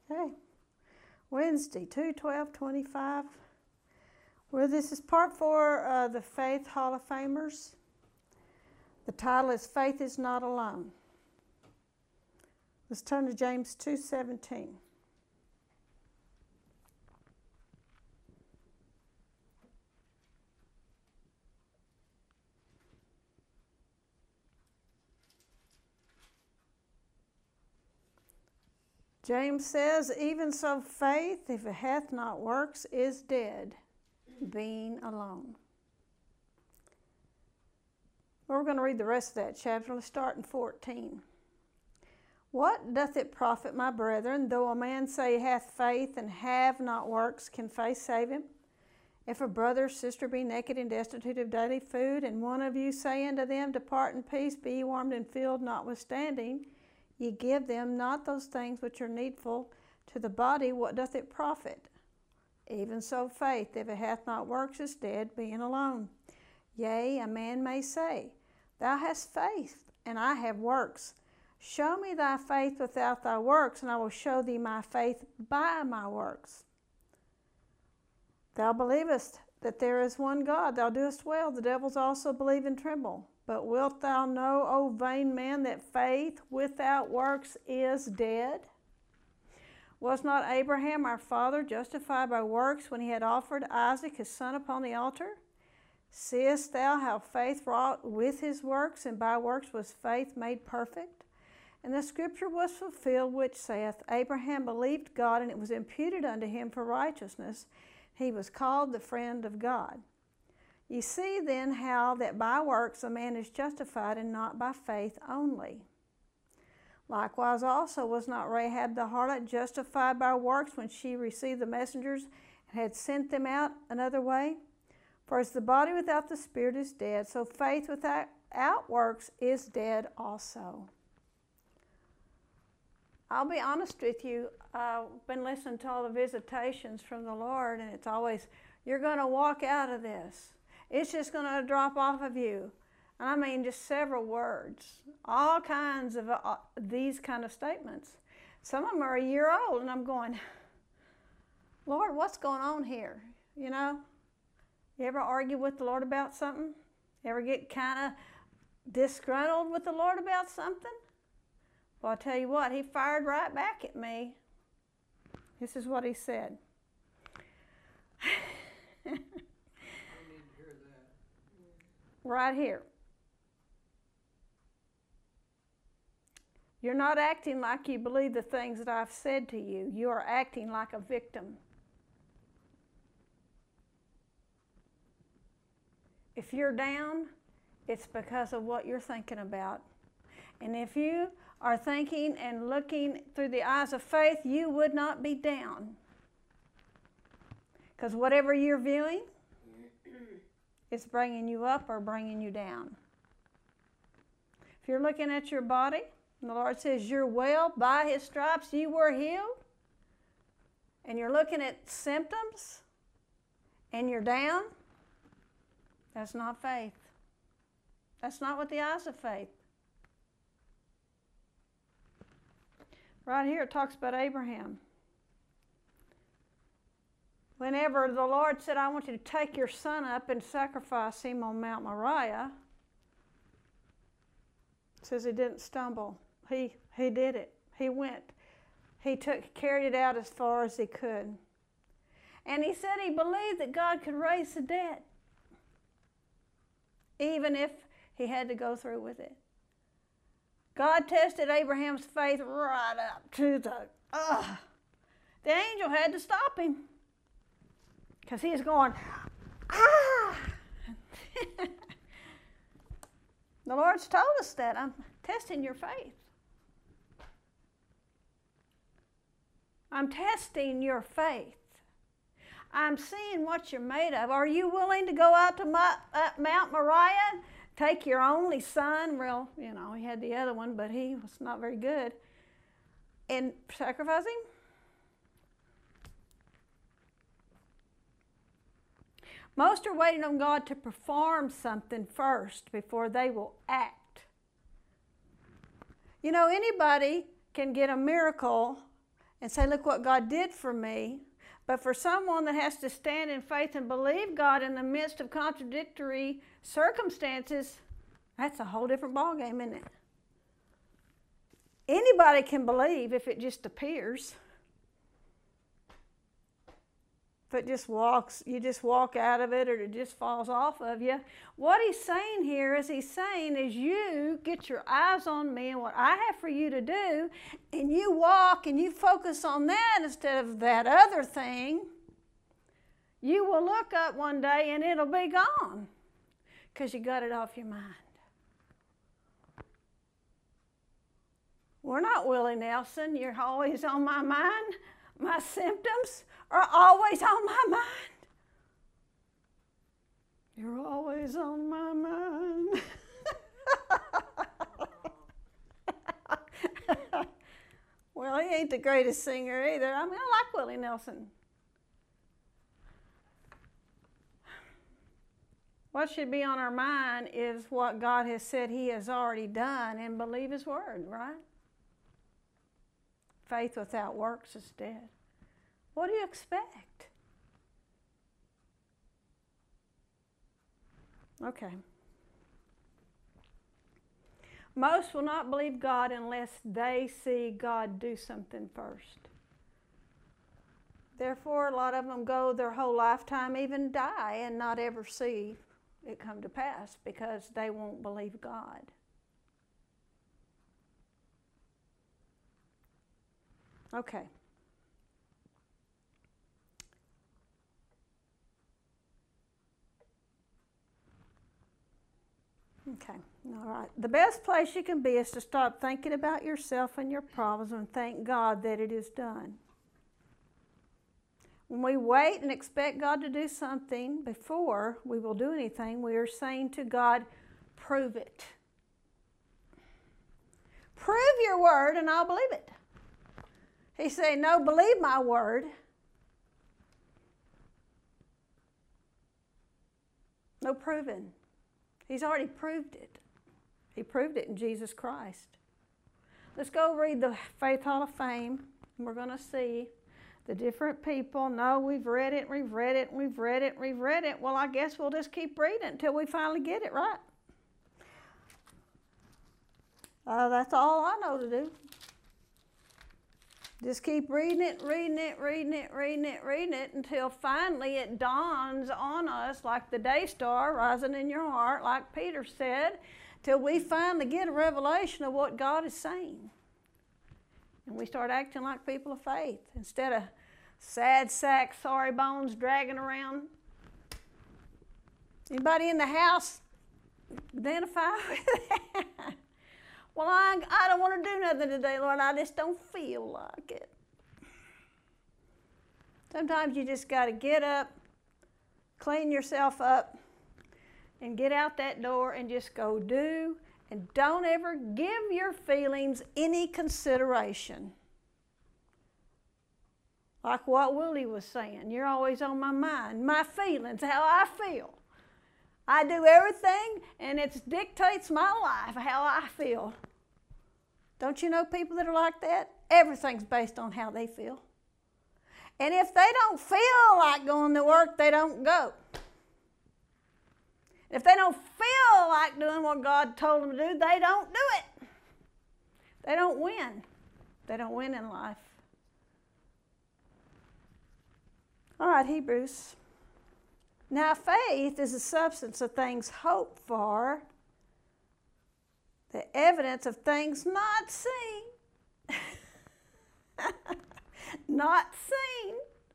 Okay. Wednesday, 2/12/25. Well, this is part 4 of the Faith Hall of Famers. The title is Faith is Not Alone. Let's turn to James 2:17. James says, even so faith, if it hath not works, is dead, being alone. Well, we're going to read the rest of that chapter. Let's start in 14. What doth it profit, my brethren, though a man say he hath faith and have not works, can faith save him? If a brother or sister be naked and destitute of daily food, and one of you say unto them, depart in peace, be ye warmed and filled, notwithstanding, ye give them not those things which are needful to the body, what doth it profit? Even so faith, if it hath not works, is dead, being alone. Yea, a man may say, thou hast faith, and I have works. Show me thy faith without thy works, and I will show thee my faith by my works. Thou believest that there is one God, thou doest well. The devils also believe and tremble. But wilt thou know, O vain man, that faith without works is dead? Was not Abraham our father justified by works when he had offered Isaac his son upon the altar? Seest thou how faith wrought with his works, and by works was faith made perfect? And the scripture was fulfilled which saith, Abraham believed God, and it was imputed unto him for righteousness. He was called the friend of God. Ye see then how that by works a man is justified, and not by faith only. Likewise also was not Rahab the harlot justified by works when she received the messengers and had sent them out another way? For as the body without the spirit is dead, so faith without works is dead also. I'll be honest with you, I've been listening to all the visitations from the Lord, and it's always, you're going to walk out of this. It's just going to drop off of you. And I mean just several words. All kinds of these kind of statements. Some of them are a year old, and I'm going, Lord, what's going on here? You know? You ever argue with the Lord about something? Ever get kind of disgruntled with the Lord about something? Well, I'll tell you what, he fired right back at me. This is what he said. Right here. You're not acting like you believe the things that I've said to you. You are acting like a victim. If you're down, it's because of what you're thinking about. And if you are thinking and looking through the eyes of faith, you would not be down. Because whatever you're viewing, it's bringing you up or bringing you down. If you're looking at your body, and the Lord says you're well, by his stripes you were healed, and you're looking at symptoms, and you're down, that's not faith. That's not with the eyes of faith. Right here it talks about Abraham. Whenever the Lord said, I want you to take your son up and sacrifice him on Mount Moriah, it says he didn't stumble. He did it. He went. He carried it out as far as he could. And he said he believed that God could raise the dead, even if he had to go through with it. God tested Abraham's faith right up to the angel had to stop him. Because he was going, ah! The Lord's told us that. I'm testing your faith. I'm testing your faith. I'm seeing what you're made of. Are you willing to go out to Mount Moriah, take your only son? Well, you know, he had the other one, but he was not very good. And sacrifice him? Most are waiting on God to perform something first before they will act. You know, anybody can get a miracle and say, look what God did for me. But for someone that has to stand in faith and believe God in the midst of contradictory circumstances, that's a whole different ballgame, isn't it? Anybody can believe if it just appears. If it just walks, you just walk out of it, or it just falls off of you. What he's saying here is you get your eyes on me and what I have for you to do, and you walk and you focus on that instead of that other thing. You will look up one day and it'll be gone because you got it off your mind. We're not Willie Nelson. You're always on my mind. My symptoms are always on my mind. You're always on my mind. Well, he ain't the greatest singer either. I mean, I like Willie Nelson. What should be on our mind is what God has said he has already done, and believe his word, right? Faith without works is dead. What do you expect? Okay. Most will not believe God unless they see God do something first. Therefore, a lot of them go their whole lifetime, even die, and not ever see it come to pass because they won't believe God. Okay. Okay, all right. The best place you can be is to stop thinking about yourself and your problems and thank God that it is done. When we wait and expect God to do something before we will do anything, we are saying to God, prove it. Prove your word and I'll believe it. He's saying, no, believe my word. No proving. He's already proved it. He proved it in Jesus Christ. Let's go read the Faith Hall of Fame. We're going to see the different people. No, we've read it, we've read it, we've read it, we've read it. Well, I guess we'll just keep reading until we finally get it right. That's all I know to do. Just keep reading it, reading it, reading it, reading it, reading it until finally it dawns on us like the day star rising in your heart, like Peter said, till we finally get a revelation of what God is saying. And we start acting like people of faith instead of sad sack, sorry bones dragging around. Anybody in the house identify with that? Well, I don't want to do nothing today, Lord. I just don't feel like it. Sometimes you just got to get up, clean yourself up, and get out that door and just go do. And don't ever give your feelings any consideration. Like what Willie was saying, you're always on my mind. My feelings, how I feel. I do everything, and it dictates my life, how I feel. Don't you know people that are like that? Everything's based on how they feel. And if they don't feel like going to work, they don't go. If they don't feel like doing what God told them to do, they don't do it. They don't win. They don't win in life. All right, Hebrews. Now faith is the substance of things hoped for, the evidence of things not seen. Not seen.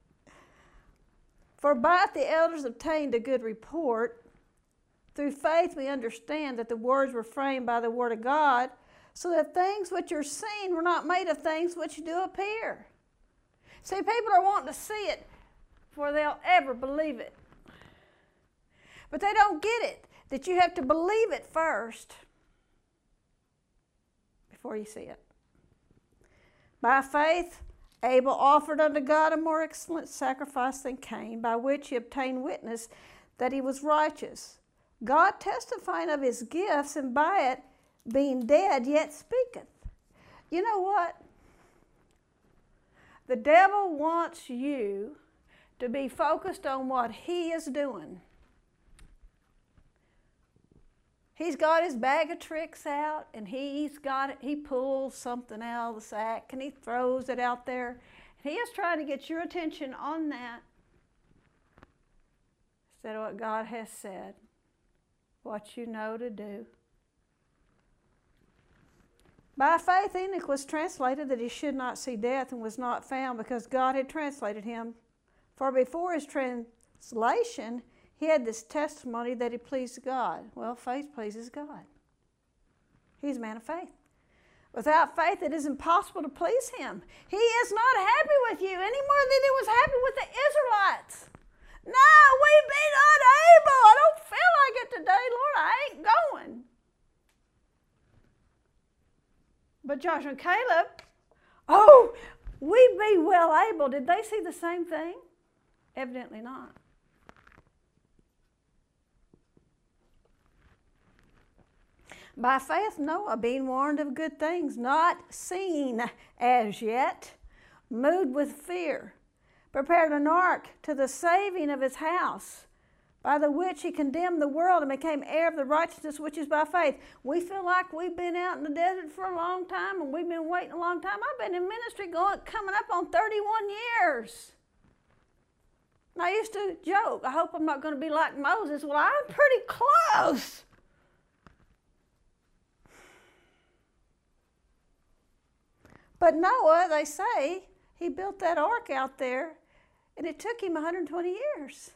For by it the elders obtained a good report. Through faith we understand that the words were framed by the word of God, so that things which are seen were not made of things which do appear. See, people are wanting to see it before they'll ever believe it. But they don't get it, that you have to believe it first before you see it. By faith, Abel offered unto God a more excellent sacrifice than Cain, by which he obtained witness that he was righteous, God testifying of his gifts, and by it being dead yet speaketh. You know what? The devil wants you to be focused on what he is doing. He's got his bag of tricks out, and he pulls something out of the sack, and he throws it out there. He is trying to get your attention on that instead of what God has said, what you know to do. By faith, Enoch was translated that he should not see death, and was not found because God had translated him. For before his translation, he had this testimony that he pleased God. Well, faith pleases God. He's a man of faith. Without faith, it is impossible to please him. He is not happy with you any more than he was happy with the Israelites. No, we be not able. I don't feel like it today, Lord. I ain't going. But Joshua and Caleb, oh, we be well able. Did they see the same thing? Evidently not. By faith, Noah, being warned of good things not seen as yet, moved with fear, prepared an ark to the saving of his house, by the which he condemned the world and became heir of the righteousness which is by faith. We feel like we've been out in the desert for a long time, and we've been waiting a long time. I've been in ministry coming up on 31 years. And I used to joke, I hope I'm not going to be like Moses. Well, I'm pretty close. But Noah, they say, he built that ark out there, and it took him 120 years.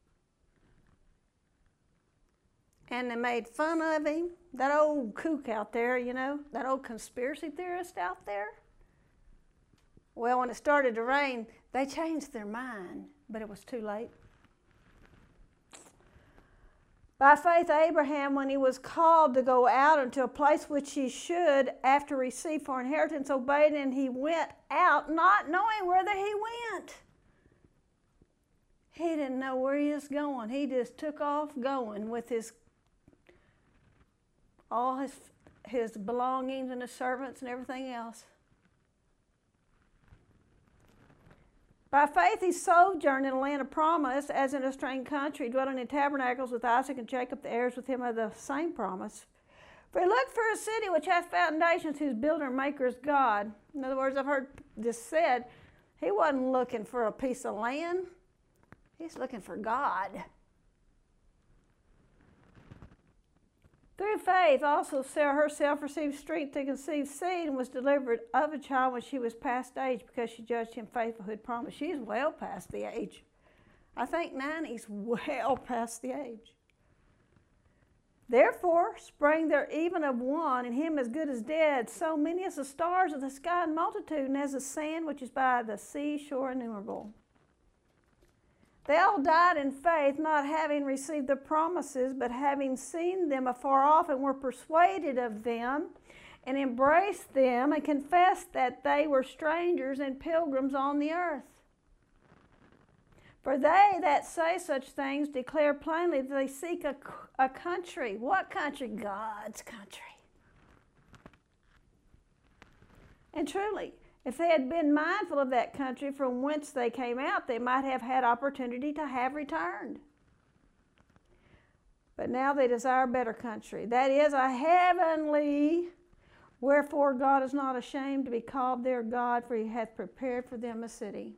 And they made fun of him. That old kook out there, you know, that old conspiracy theorist out there. Well, when it started to rain, they changed their mind, but it was too late. By faith, Abraham, when he was called to go out into a place which he should, after receive for inheritance, obeyed, and he went out, not knowing whither he went. He didn't know where he was going. He just took off going with all his belongings and his servants and everything else. By faith he sojourned in a land of promise, as in a strange country, dwelling in tabernacles with Isaac and Jacob, the heirs with him of the same promise. For he looked for a city which hath foundations, whose builder and maker is God. In other words, I've heard this said, he wasn't looking for a piece of land. He's looking for God. Through faith also Sarah herself received strength to conceive seed, and was delivered of a child when she was past age, because she judged him faithful who had promised. She's well past the age. I think 90's well past the age. Therefore sprang there even of one, and him as good as dead, so many as the stars of the sky in multitude, and as the sand which is by the seashore innumerable. They all died in faith, not having received the promises, but having seen them afar off, and were persuaded of them, and embraced them, and confessed that they were strangers and pilgrims on the earth. For they that say such things declare plainly that they seek a country. What country? God's country. And truly, if they had been mindful of that country from whence they came out, they might have had opportunity to have returned. But now they desire a better country, that is, a heavenly. Wherefore God is not ashamed to be called their God, for he hath prepared for them a city.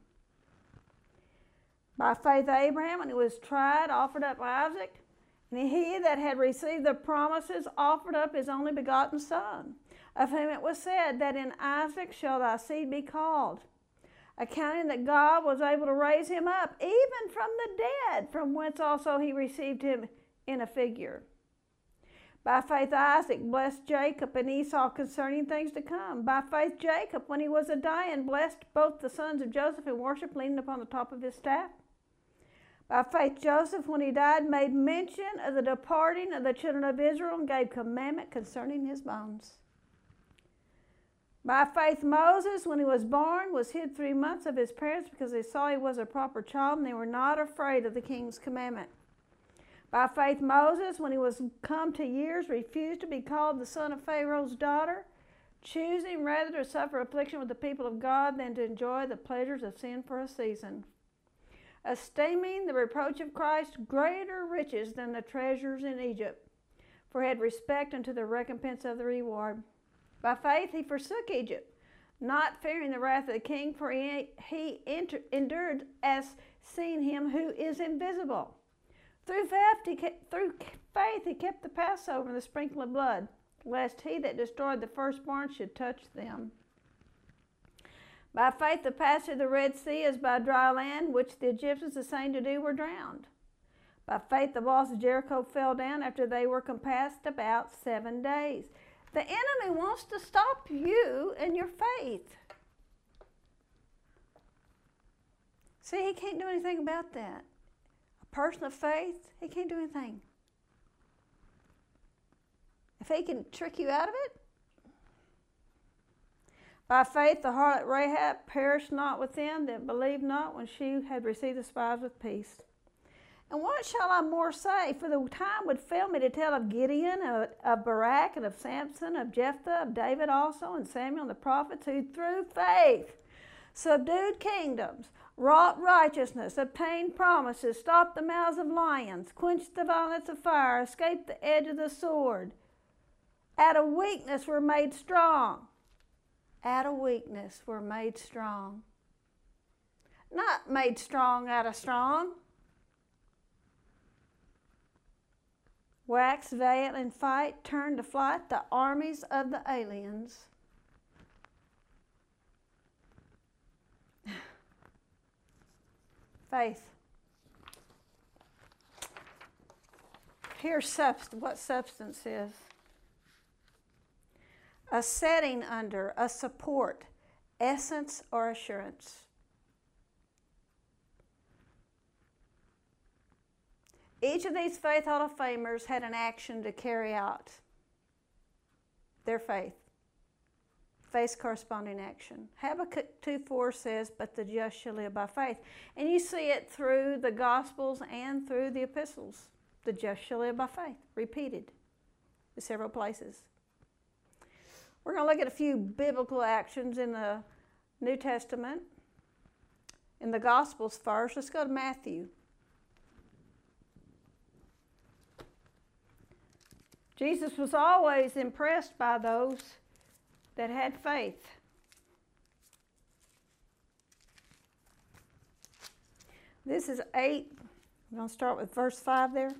By faith Abraham, when he was tried, offered up Isaac, and he that had received the promises offered up his only begotten son, of whom it was said that in Isaac shall thy seed be called, accounting that God was able to raise him up, even from the dead, from whence also he received him in a figure. By faith Isaac blessed Jacob and Esau concerning things to come. By faith Jacob, when he was a dying, blessed both the sons of Joseph in worship, leaning upon the top of his staff. By faith Joseph, when he died, made mention of the departing of the children of Israel, and gave commandment concerning his bones. By faith Moses, when he was born, was hid 3 months of his parents, because they saw he was a proper child, and they were not afraid of the king's commandment. By faith Moses, when he was come to years, refused to be called the son of Pharaoh's daughter, choosing rather to suffer affliction with the people of God than to enjoy the pleasures of sin for a season, esteeming the reproach of Christ greater riches than the treasures in Egypt, for he had respect unto the recompense of the reward. By faith he forsook Egypt, not fearing the wrath of the king, for he endured as seeing him who is invisible. Through faith he kept the Passover and the sprinkling of blood, lest he that destroyed the firstborn should touch them. By faith the passage of the Red Sea as by dry land, which the Egyptians essaying to do were drowned. By faith the walls of Jericho fell down after they were compassed about 7 days. The enemy wants to stop you and your faith. See, he can't do anything about that. A person of faith, he can't do anything. If he can trick you out of it. By faith the harlot Rahab perished not with them that believed not, when she had received the spies with peace. And what shall I more say? For the time would fail me to tell of Gideon, of Barak, and of Samson, of Jephthah, of David also, and Samuel and the prophets, who through faith subdued kingdoms, wrought righteousness, obtained promises, stopped the mouths of lions, quenched the violence of fire, escaped the edge of the sword. Out of weakness were made strong. Out of weakness were made strong. Not made strong out of strong. Waxed valiant in fight, turned to flight the armies of the aliens. Faith. Here's what substance is. A setting under, a support, essence or assurance. Each of these Faith Hall of Famers had an action to carry out their faith. Faith's corresponding action. Habakkuk 2:4 says, but the just shall live by faith. And you see it through the Gospels and through the epistles. The just shall live by faith, repeated in several places. We're going to look at a few biblical actions in the New Testament. In the Gospels first. Let's go to Matthew. Jesus was always impressed by those that had faith. This is 8. I'm going to start with verse 5 there.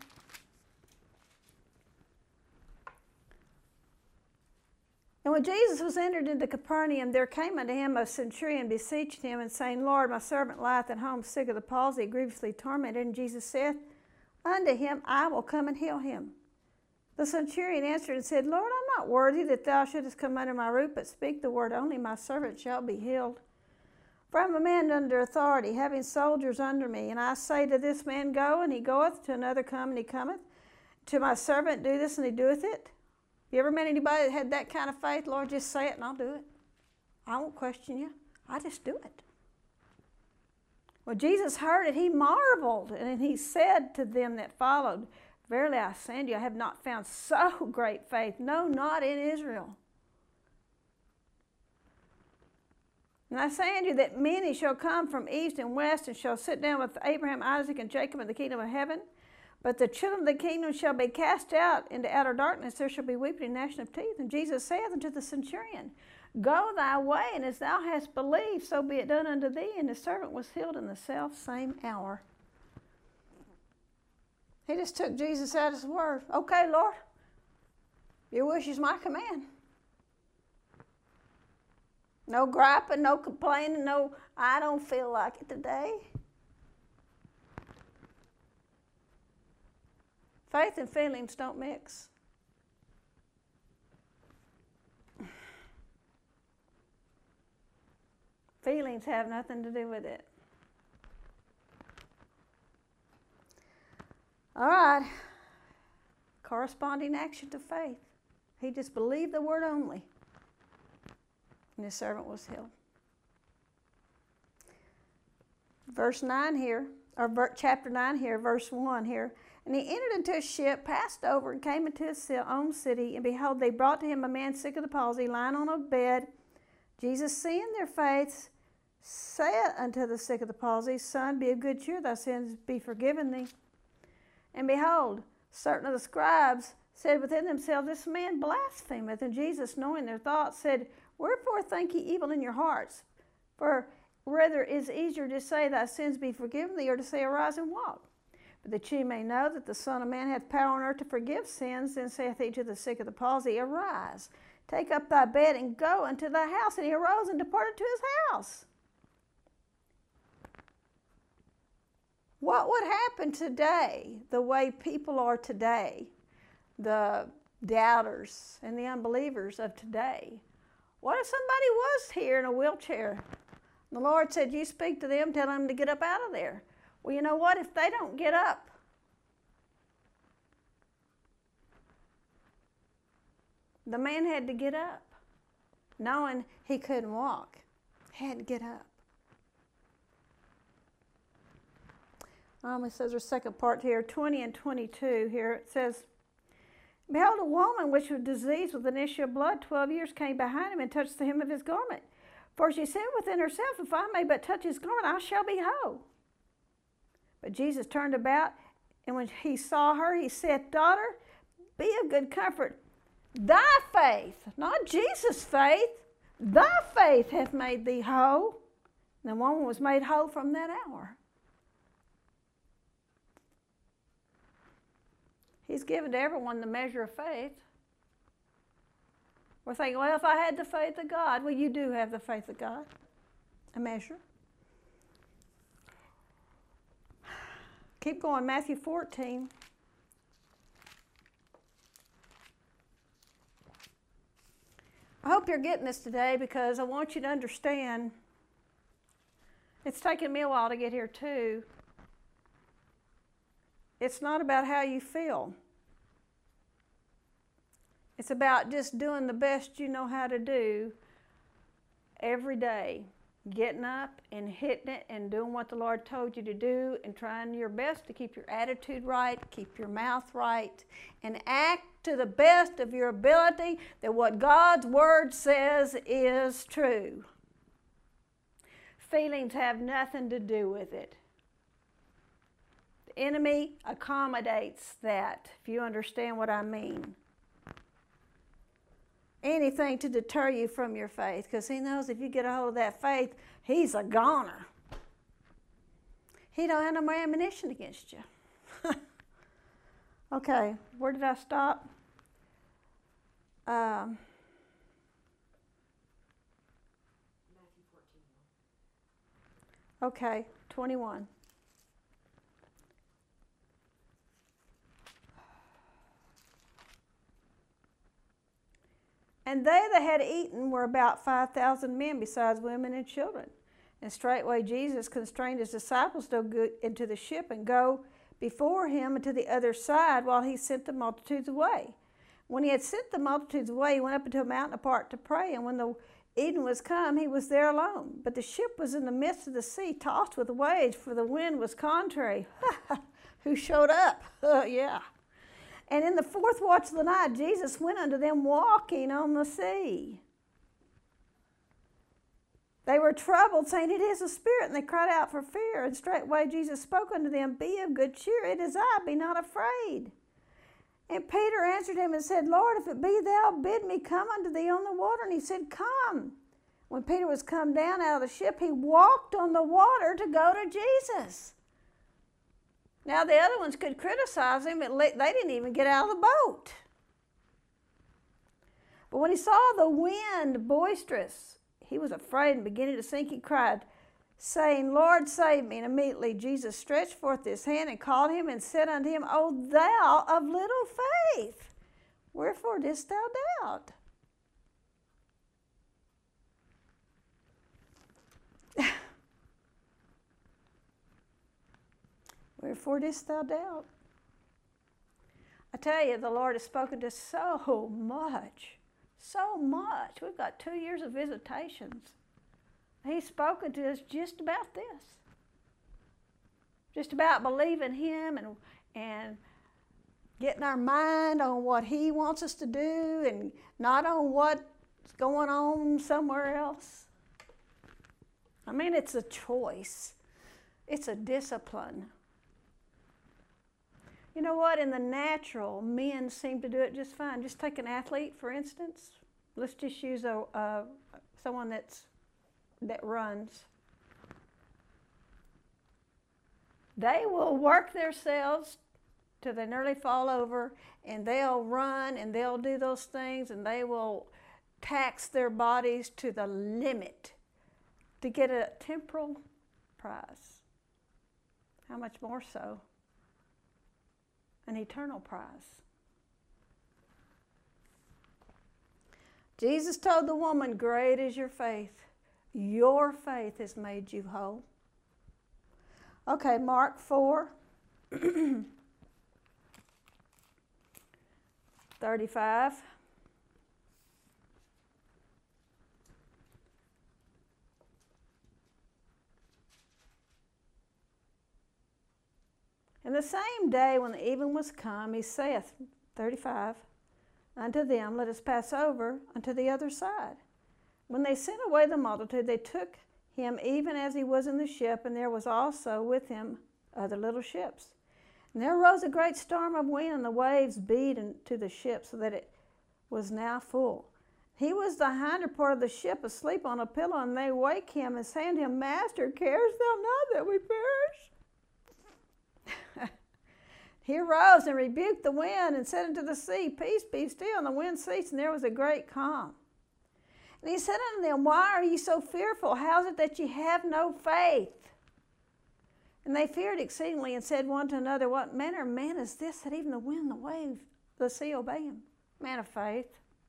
And when Jesus was entered into Capernaum, there came unto him a centurion, beseeching him, and saying, Lord, my servant lieth at home, sick of the palsy, grievously tormented. And Jesus saith unto him, I will come and heal him. The centurion answered and said, Lord, I'm not worthy that thou shouldest come under my roof, but speak the word only, my servant shall be healed. For I am a man under authority, having soldiers under me. And I say to this man, go, and he goeth, to another, come, and he cometh. To my servant, do this, and he doeth it. You ever met anybody that had that kind of faith? Lord, just say it and I'll do it. I won't question you. I just do it. When Jesus heard it, he marveled, and he said to them that followed, verily I say unto you, I have not found so great faith, no, not in Israel. And I say unto you that many shall come from east and west, and shall sit down with Abraham, Isaac, and Jacob in the kingdom of heaven. But the children of the kingdom shall be cast out into outer darkness. There shall be weeping and gnashing of teeth. And Jesus saith unto the centurion, go thy way, and as thou hast believed, so be it done unto thee. And the servant was healed in the self-same hour. He just took Jesus at his word. Okay, Lord, your wish is my command. No griping, no complaining, no, I don't feel like it today. Faith and feelings don't mix. Feelings have nothing to do with it. All right. Corresponding action to faith. He just believed the word only. And his servant was healed. Verse 9 here. or chapter 9 here, verse 1 here. And he entered into a ship, passed over, and came into his own city. And behold, they brought to him a man sick of the palsy, lying on a bed. Jesus, seeing their faith, said unto the sick of the palsy, Son, be of good cheer, thy sins be forgiven thee. And behold, certain of the scribes said within themselves, This man blasphemeth. And Jesus, knowing their thoughts, said, Wherefore think ye evil in your hearts? For rather is easier to say, Thy sins be forgiven thee, or to say, Arise and walk. But that ye may know that the Son of Man hath power on earth to forgive sins, then saith he to the sick of the palsy, Arise, take up thy bed, and go unto thy house. And he arose and departed to his house. What would happen today, the way people are today, the doubters and the unbelievers of today? What if somebody was here in a wheelchair? The Lord said, You speak to them, tell them to get up out of there. Well, you know what? If they don't get up, the man had to get up, knowing he couldn't walk. He had to get up. It says there's a second part here, 20 and 22 here. It says, Behold, a woman which was diseased with an issue of blood 12 years came behind him and touched the hem of his garment. For she said within herself, If I may but touch his garment, I shall be whole. But Jesus turned about, and when he saw her, he said, Daughter, be of good comfort. Thy faith, not Jesus' faith, thy faith hath made thee whole. And the woman was made whole from that hour. He's given to everyone the measure of faith. We're thinking, well, if I had the faith of God, well, you do have the faith of God, a measure. Keep going, Matthew 14. I hope you're getting this today because I want you to understand it's taken me a while to get here too. It's not about how you feel. It's about just doing the best you know how to do every day. Getting up and hitting it and doing what the Lord told you to do and trying your best to keep your attitude right, keep your mouth right, and act to the best of your ability that what God's Word says is true. Feelings have nothing to do with it. The enemy accommodates that, if you understand what I mean. Anything to deter you from your faith, because he knows if you get a hold of that faith, he's a goner. He don't have no more ammunition against you. Okay, where did I stop? Matthew 14. Okay, 21. And they that had eaten were about 5,000 men, besides women and children. And straightway Jesus constrained his disciples to go into the ship and go before him into the other side while he sent the multitudes away. When he had sent the multitudes away, he went up into a mountain apart to pray. And when the evening was come, he was there alone. But the ship was in the midst of the sea, tossed with waves, for the wind was contrary. Who showed up? Yeah. And in the fourth watch of the night, Jesus went unto them walking on the sea. They were troubled, saying, It is a spirit. And they cried out for fear. And straightway Jesus spoke unto them, Be of good cheer, it is I, be not afraid. And Peter answered him and said, Lord, if it be thou, bid me come unto thee on the water. And he said, Come. When Peter was come down out of the ship, he walked on the water to go to Jesus. Now, the other ones could criticize him, but they didn't even get out of the boat. But when he saw the wind boisterous, he was afraid and beginning to sink. He cried, saying, Lord, save me. And immediately Jesus stretched forth his hand and called him and said unto him, O thou of little faith, wherefore didst thou doubt? Wherefore didst thou doubt? I tell you, the Lord has spoken to us so much. So much. We've got 2 years of visitations. He's spoken to us just about this. just about believing Him and getting our mind on what He wants us to do and not on what's going on somewhere else. I mean, it's a choice. It's a discipline. You know what? In the natural, men seem to do it just fine. Just take an athlete, for instance. Let's just use someone that runs. They will work themselves till they nearly fall over, and they'll run and they'll do those things, and they will tax their bodies to the limit to get a temporal prize. How much more so an eternal prize? Jesus told the woman, "Great is your faith. Your faith has made you whole." Okay, Mark 4, 35. And the same day when the even was come, he saith, 35, unto them, Let us pass over unto the other side. When they sent away the multitude, they took him even as he was in the ship, and there was also with him other little ships. And there arose a great storm of wind, and the waves beat into the ship, so that it was now full. He was the hinder part of the ship, asleep on a pillow, and they wake him and say unto him, Master, carest thou not that we perish? He arose and rebuked the wind and said unto the sea, Peace, be still. And the wind ceased, and there was a great calm. And he said unto them, Why are ye so fearful? How is it that ye have no faith? And they feared exceedingly and said one to another, What manner of man is this, that even the wind and the wave, the sea obey him? Man of faith.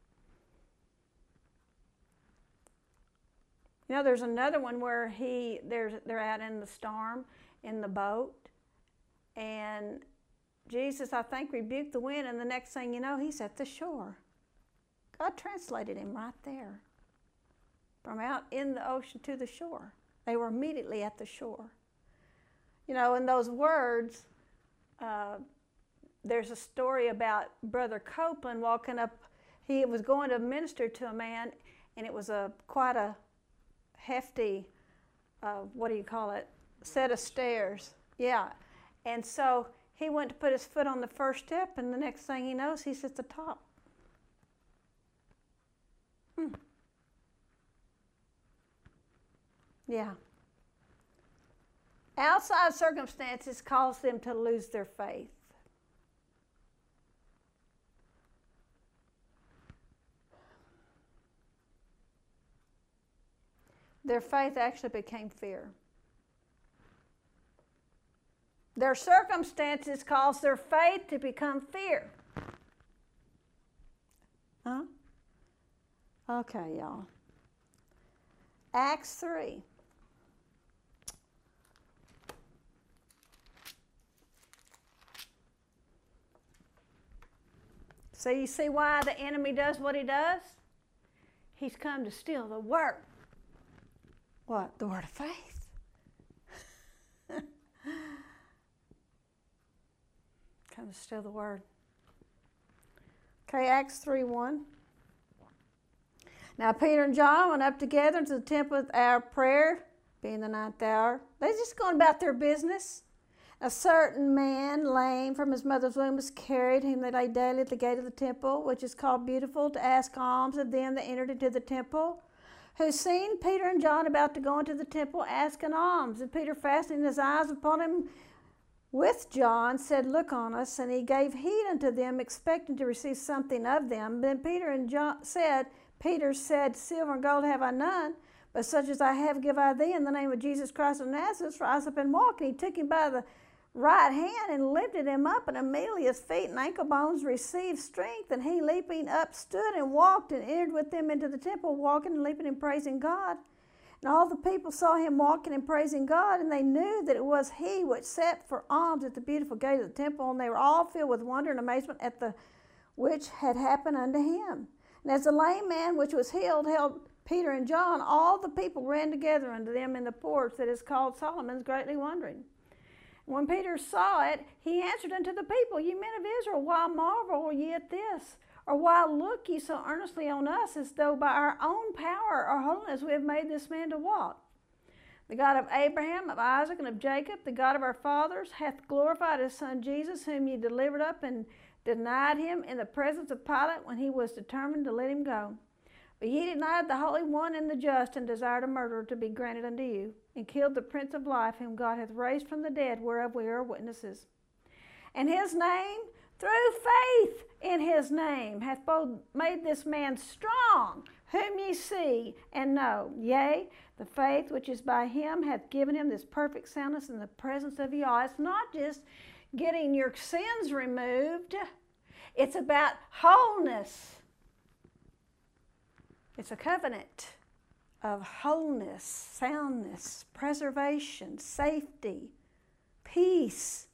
You know, there's another one where they're out in the storm in the boat, and Jesus, I think, rebuked the wind, and the next thing you know, he's at the shore. God translated him right there, from out in the ocean to the shore. They were immediately at the shore. You know, in those words, there's a story about Brother Copeland walking up. He was going to minister to a man, and it was quite a hefty, set of stairs. Yeah. And so he went to put his foot on the first step, and the next thing he knows, he's at the top. Yeah. Outside circumstances cause them to lose their faith. Their faith actually became fear. Their circumstances cause their faith to become fear. Huh? Okay, y'all. Acts 3. So you see why the enemy does what he does? He's come to steal the word. What? The word of faith. Come to steal the word. Okay, Acts 3:1. Now Peter and John went up together into the temple at the hour of prayer, being the 9th hour. They're just going about their business. A certain man, lame from his mother's womb, was carried, whom they laid daily at the gate of the temple, which is called Beautiful, to ask alms of them that entered into the temple, who seen Peter and John about to go into the temple, asking alms. And Peter, fastening his eyes upon him with John, said, Look on us. And he gave heed unto them, expecting to receive something of them. Then Peter said, Silver and gold have I none, but such as I have give I thee. In the name of Jesus Christ of Nazareth, rise up and walk. And he took him by the right hand and lifted him up, and immediately his feet and ankle bones received strength. And he, leaping up, stood and walked and entered with them into the temple, walking and leaping and praising God. And all the people saw him walking and praising God, and they knew that it was he which sat for alms at the beautiful gate of the temple. And they were all filled with wonder and amazement at the which had happened unto him. And as the lame man which was healed held Peter and John, all the people ran together unto them in the porch that is called Solomon's, greatly wondering. When Peter saw it, he answered unto the people, Ye men of Israel, why marvel ye at this? Or why look ye so earnestly on us, as though by our own power or holiness we have made this man to walk? The God of Abraham, of Isaac, and of Jacob, the God of our fathers, hath glorified his Son Jesus, whom ye delivered up and denied him in the presence of Pilate, when he was determined to let him go. But ye denied the Holy One and the Just, and desired a murderer to be granted unto you, and killed the Prince of Life, whom God hath raised from the dead, whereof we are witnesses. And his name, through faith in his name, hath both made this man strong, whom ye see and know. Yea, the faith which is by him hath given him this perfect soundness in the presence of you all. It's not just getting your sins removed. It's about wholeness. It's a covenant of wholeness, soundness, preservation, safety, peace.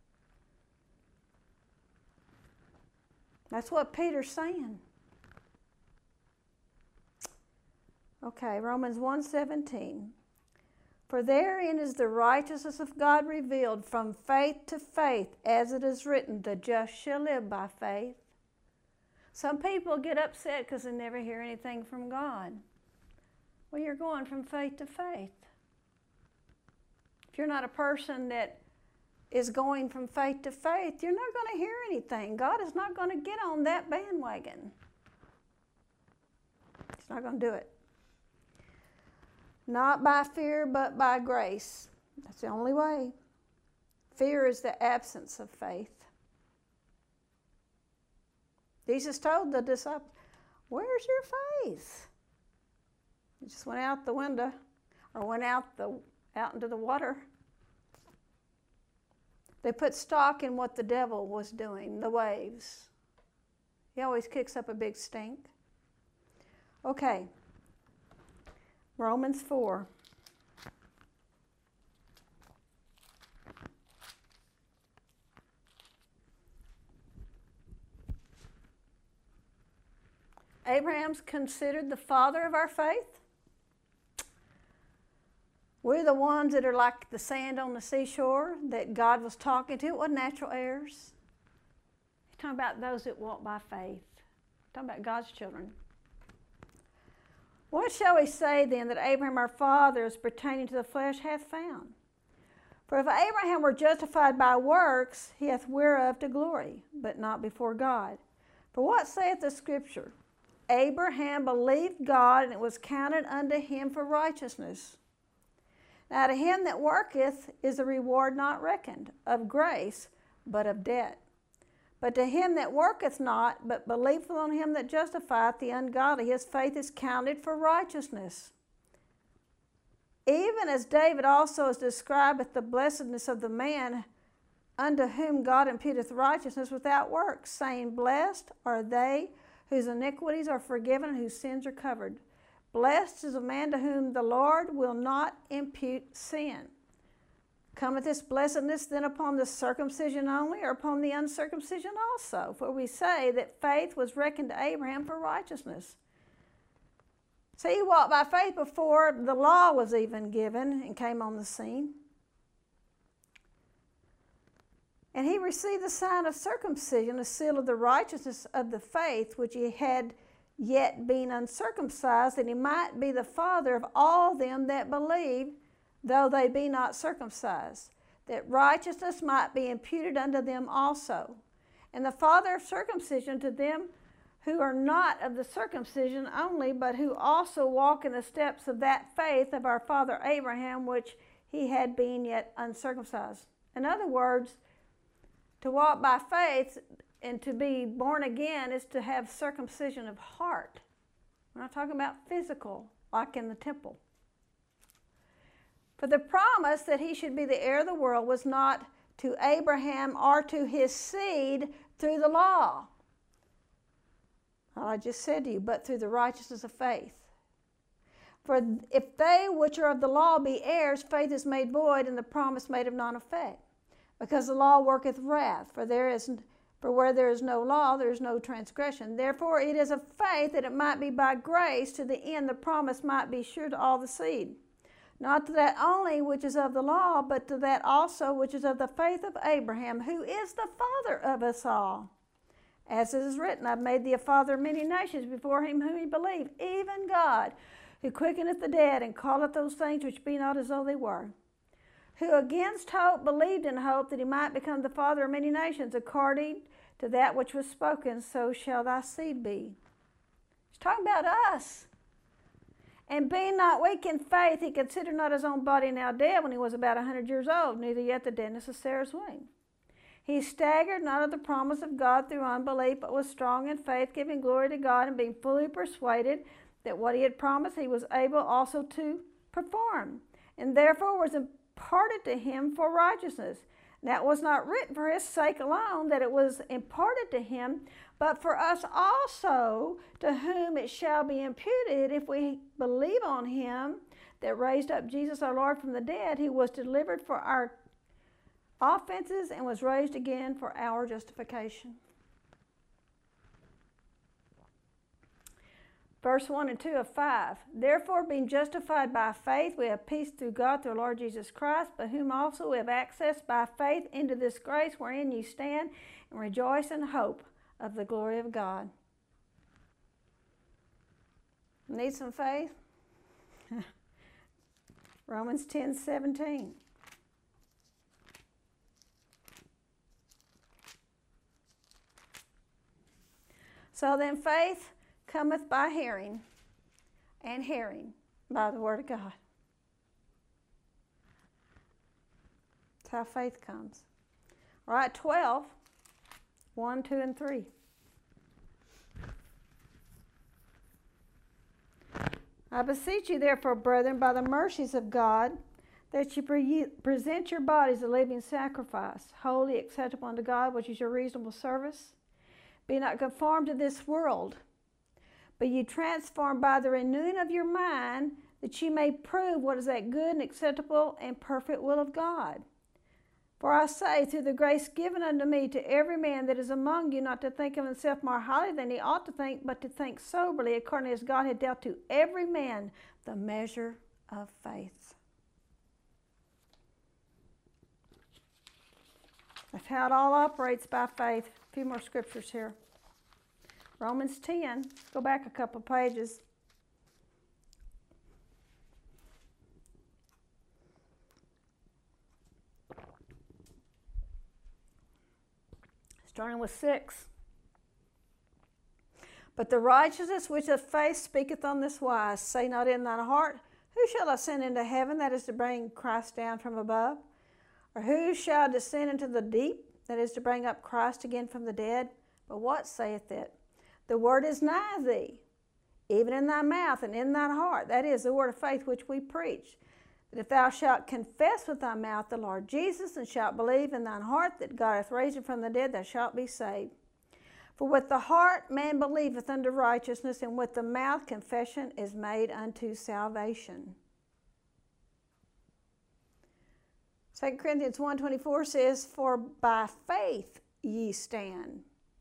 That's what Peter's saying. Okay, Romans 1:17. For therein is the righteousness of God revealed from faith to faith, as it is written, the just shall live by faith. Some people get upset because they never hear anything from God. Well, you're going from faith to faith. If you're not a person that is going from faith to faith, you're not going to hear anything. God is not going to get on that bandwagon. He's not going to do it. Not by fear, but by grace. That's the only way. Fear is the absence of faith. Jesus told the disciples, where's your faith? He just went out the window, or went out into the water. They put stock in what the devil was doing, the waves. He always kicks up a big stink. Okay. Romans 4. Abraham's considered the father of our faith. We're the ones that are like the sand on the seashore that God was talking to. It wasn't natural heirs. He's talking about those that walk by faith. He's talking about God's children. What shall we say then that Abraham our father, as pertaining to the flesh, hath found? For if Abraham were justified by works, he hath whereof to glory, but not before God. For what saith the Scripture? Abraham believed God, and it was counted unto him for righteousness. Now to him that worketh is the reward not reckoned, of grace, but of debt. But to him that worketh not, but believeth on him that justifieth the ungodly, his faith is counted for righteousness. Even as David also describeth the blessedness of the man unto whom God imputeth righteousness without works, saying, Blessed are they whose iniquities are forgiven and whose sins are covered. Blessed is the man to whom the Lord will not impute sin. Cometh this blessedness then upon the circumcision only, or upon the uncircumcision also? For we say that faith was reckoned to Abraham for righteousness. So he walked by faith before the law was even given and came on the scene. And he received the sign of circumcision, a seal of the righteousness of the faith, which he had yet being uncircumcised, that he might be the father of all them that believe, though they be not circumcised, that righteousness might be imputed unto them also. And the father of circumcision to them who are not of the circumcision only, but who also walk in the steps of that faith of our father Abraham, which he had been yet uncircumcised. In other words, to walk by faith and to be born again is to have circumcision of heart. We're not talking about physical, like in the temple. For the promise that he should be the heir of the world was not to Abraham or to his seed through the law. Well, I just said to you, but through the righteousness of faith. For if they which are of the law be heirs, faith is made void, and the promise made of none effect. Because the law worketh wrath, for where there is no law, there is no transgression. Therefore it is of faith that it might be by grace, to the end the promise might be sure to all the seed. Not to that only which is of the law, but to that also which is of the faith of Abraham, who is the father of us all. As it is written, I've made thee a father of many nations before him whom he believed, even God, who quickeneth the dead, and calleth those things which be not as though they were. Who against hope believed in hope that he might become the father of many nations, according to that which was spoken, so shall thy seed be. He's talking about us. And being not weak in faith, he considered not his own body now dead when he was about 100 years old, neither yet the deadness of Sarah's womb. He staggered not at the promise of God through unbelief, but was strong in faith, giving glory to God, and being fully persuaded that what he had promised he was able also to perform. And therefore was imparted to him for righteousness. And that was not written for his sake alone, that it was imparted to him, but for us also, to whom it shall be imputed if we believe on him that raised up Jesus our Lord from the dead, who was delivered for our offenses and was raised again for our justification. Verse 1 and 2 of 5. Therefore, being justified by faith, we have peace through God through our Lord Jesus Christ, by whom also we have access by faith into this grace wherein ye stand, and rejoice in hope of the glory of God. Need some faith? Romans 10:17. So then faith cometh by hearing, and hearing by the word of God. That's how faith comes. All right, 12, 1, 2, and 3. I beseech you, therefore, brethren, by the mercies of God, that you present your bodies a living sacrifice, holy, acceptable unto God, which is your reasonable service. Be not conformed to this world, but ye transformed by the renewing of your mind, that ye may prove what is that good and acceptable and perfect will of God. For I say, through the grace given unto me, to every man that is among you, not to think of himself more highly than he ought to think, but to think soberly, according as God hath dealt to every man the measure of faith. That's how it all operates, by faith. A few more scriptures here. Romans 10, go back a couple pages. Starting with 6. But the righteousness which of faith speaketh on this wise, say not in thine heart, who shall ascend into heaven, that is to bring Christ down from above? Or who shall descend into the deep, that is to bring up Christ again from the dead? But what saith it? The word is nigh thee, even in thy mouth and in thine heart. That is the word of faith which we preach. That if thou shalt confess with thy mouth the Lord Jesus, and shalt believe in thine heart that God hath raised him from the dead, thou shalt be saved. For with the heart man believeth unto righteousness, and with the mouth confession is made unto salvation. 2 Corinthians 1:24 says, for by faith ye stand.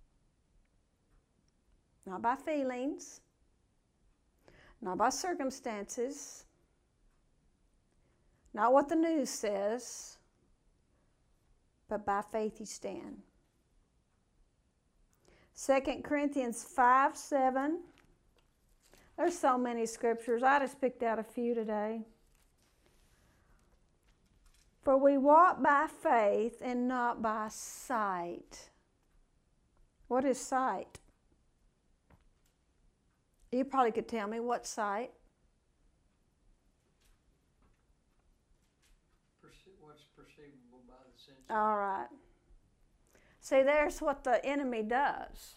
Not by feelings, not by circumstances, not what the news says, but by faith you stand. 2 Corinthians 5:7. There's so many scriptures. I just picked out a few today. For we walk by faith and not by sight. What is sight? You probably could tell me what sight. What's perceivable by the senses. All right. See, there's what the enemy does.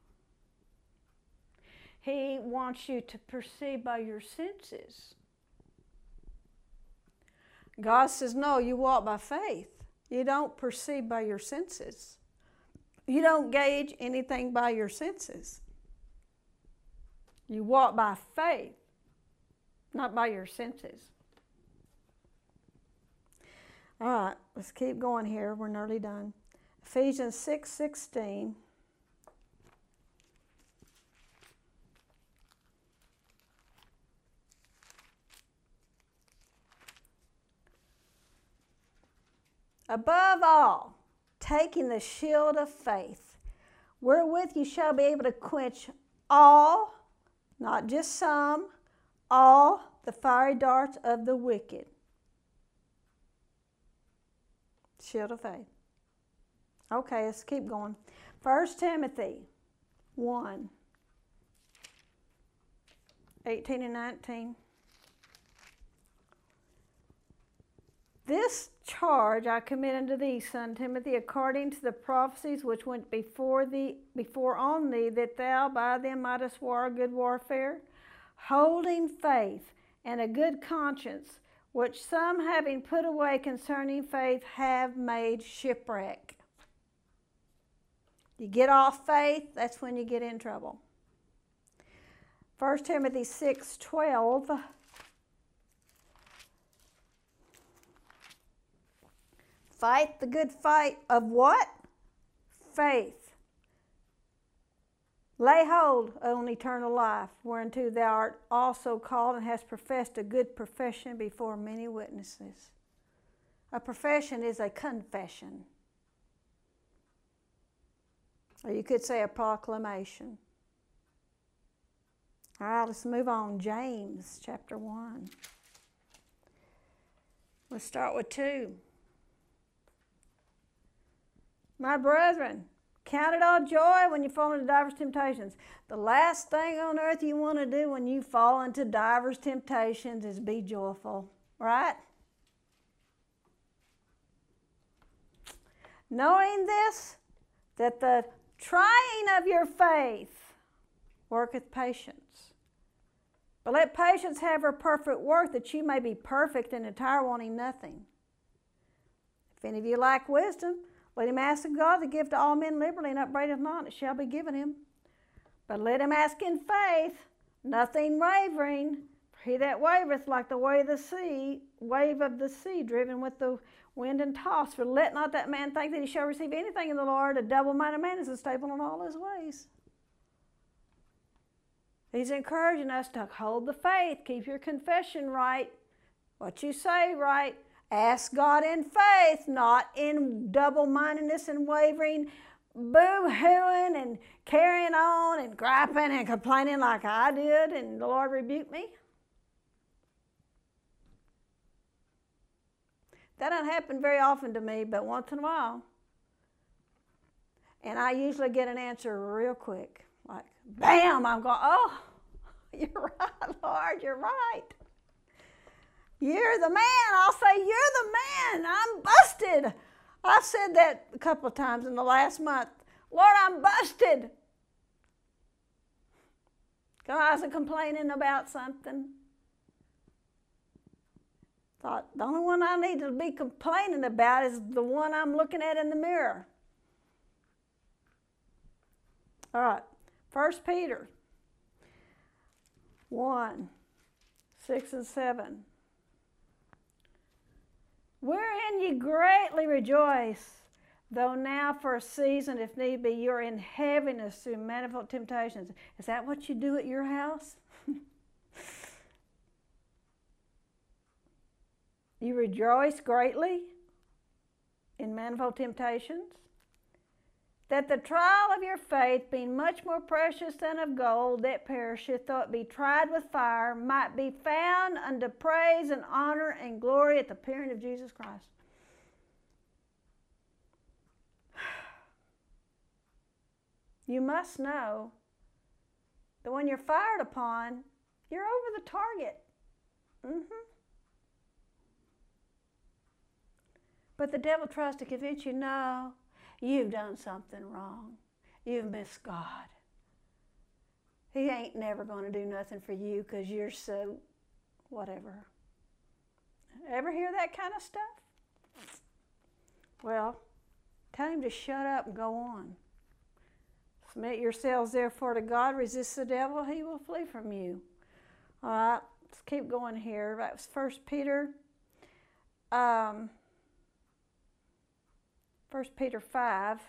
He wants you to perceive by your senses. God says, no, you walk by faith. You don't perceive by your senses. You don't gauge anything by your senses. You walk by faith, not by your senses. All right, let's keep going here. We're nearly done. Ephesians 6:16. Above all, taking the shield of faith, wherewith you shall be able to quench all, not just some, all the fiery darts of the wicked. Shield of faith. Okay, let's keep going. 1 Timothy 1, 18 and 19. This charge I commit unto thee, son Timothy, according to the prophecies which went before on thee, that thou by them mightest war a good warfare, holding faith and a good conscience, which some having put away concerning faith have made shipwreck. You get off faith, that's when you get in trouble. 1 Timothy 6:12. Fight the good fight of what? Faith. Lay hold on eternal life, whereunto thou art also called and hast professed a good profession before many witnesses. A profession is a confession. Or you could say a proclamation. All right, let's move on. James chapter 1. Let's start with 2. My brethren, count it all joy when you fall into divers temptations. The last thing on earth you want to do when you fall into divers temptations is be joyful, right? Knowing this, that the trying of your faith worketh patience. But let patience have her perfect work, that you may be perfect and entire, wanting nothing. If any of you lack wisdom, let him ask of God, that give to all men liberally and upbraideth not, it shall be given him. But let him ask in faith, nothing wavering. For he that wavereth like the wave of the sea, driven with the wind and tossed. For let not that man think that he shall receive anything in the Lord. A double-minded man is unstable in all his ways. He's encouraging us to hold the faith, keep your confession right, what you say right. Ask God in faith, not in double-mindedness and wavering, boo-hooing and carrying on and griping and complaining like I did and the Lord rebuked me. That doesn't happen very often to me, but once in a while. And I usually get an answer real quick. Like, bam, I'm going, oh, you're right, Lord, you're right. You're the man. I'll say, you're the man. I'm busted. I've said that a couple of times in the last month. Lord, I'm busted. Because I was complaining about something. Thought, the only one I need to be complaining about is the one I'm looking at in the mirror. All right, 1 Peter 1, 6 and 7. Wherein ye greatly rejoice, though now for a season, if need be, you're in heaviness through manifold temptations. Is that what you do at your house? You rejoice greatly in manifold temptations, that the trial of your faith, being much more precious than of gold that perisheth, though it be tried with fire, might be found unto praise and honor and glory at the appearing of Jesus Christ. You must know that when you're fired upon, you're over the target. But the devil tries to convince you, no, you've done something wrong. You've missed God. He ain't never going to do nothing for you because you're so whatever. Ever hear that kind of stuff? Well, tell him to shut up and go on. Submit yourselves therefore to God. Resist the devil. He will flee from you. All right, let's keep going here. That was 1 Peter. 1 Peter 5,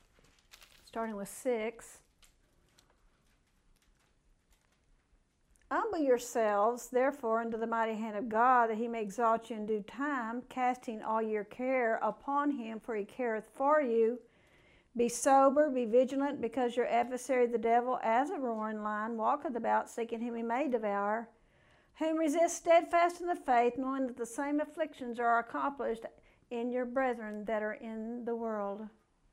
starting with 6. Humble yourselves, therefore, under the mighty hand of God, that he may exalt you in due time, casting all your care upon him, for he careth for you. Be sober, be vigilant, because your adversary the devil, as a roaring lion, walketh about, seeking whom he may devour, whom resist steadfast in the faith, knowing that the same afflictions are accomplished in your brethren that are in the world.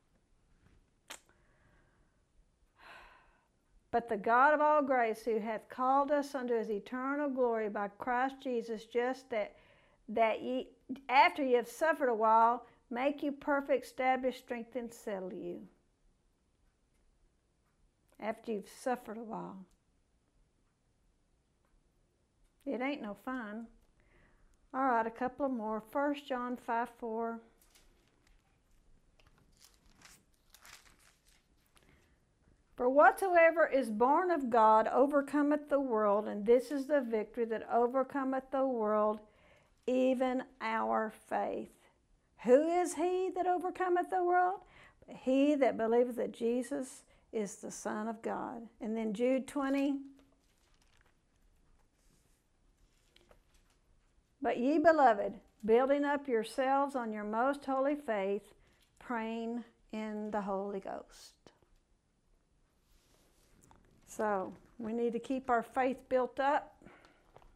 But the God of all grace, who hath called us unto his eternal glory by Christ Jesus, just that ye, after ye have suffered a while, make you perfect, establish, strengthen, settle you. After you've suffered a while. It ain't no fun. All right, a couple of more. 1 John 5:4. For whatsoever is born of God overcometh the world, and this is the victory that overcometh the world, even our faith. Who is he that overcometh the world? He that believeth that Jesus is the Son of God. And then Jude 20. But ye, beloved, building up yourselves on your most holy faith, praying in the Holy Ghost. So, we need to keep our faith built up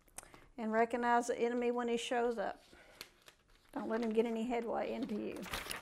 and recognize the enemy when he shows up. Don't let him get any headway into you.